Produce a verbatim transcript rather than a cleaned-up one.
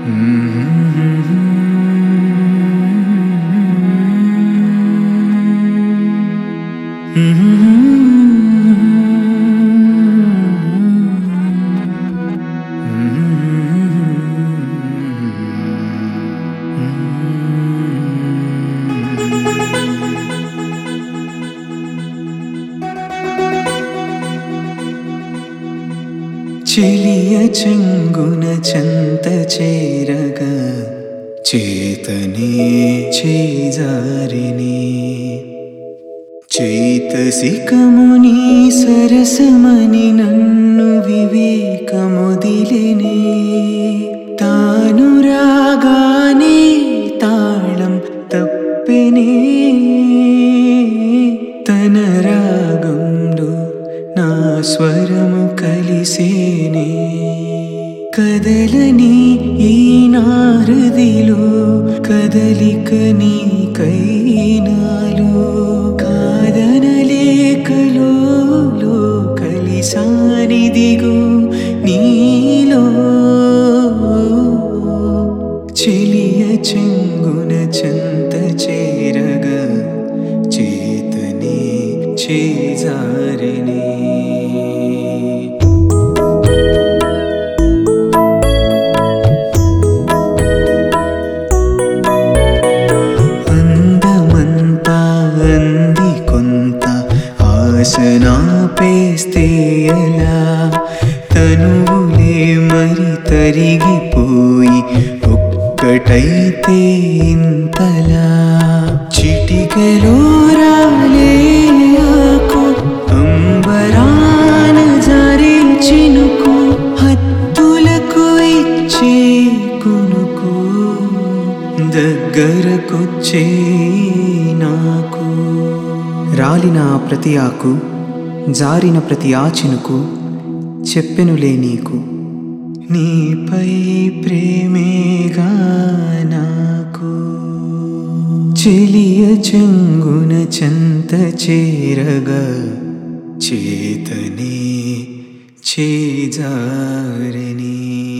చెలియ చెంగున చెంత చేరగా చేతనే చేజారిని చైతసికముని సరసమని నన్ను వివేకముదిలినే తాను రాగానే తాళం తప్పెనే తన రాగంలో నా స్వరము కలిసేనే కదలని ఈ నారదిలో కదలిక నీ కైనాలో కాదనలేకలో కలిసానిదిగో నీలో చెలియ చెంగున చెంత చేరగా చేతనే చేజారినే ఆసనాపేస్తే ఎలా తనువులే మరి తరిగిపోయి ఒక్కటైతే ఇంతలా చిటికెలో రాలే ఆకు అంబరాన జారే చినుకు హత్తులకు ఇచ్చే కునుకు దగ్గరకొచ్చే నాకు రాలిన ప్రతి ఆకు జారిన ప్రతి ఆచినుకు చెప్పెనులే నీకు నీపై ప్రేమేగా నాకు చెలియ చెంగున చెంత చేరగా చేతనే చేజారిని.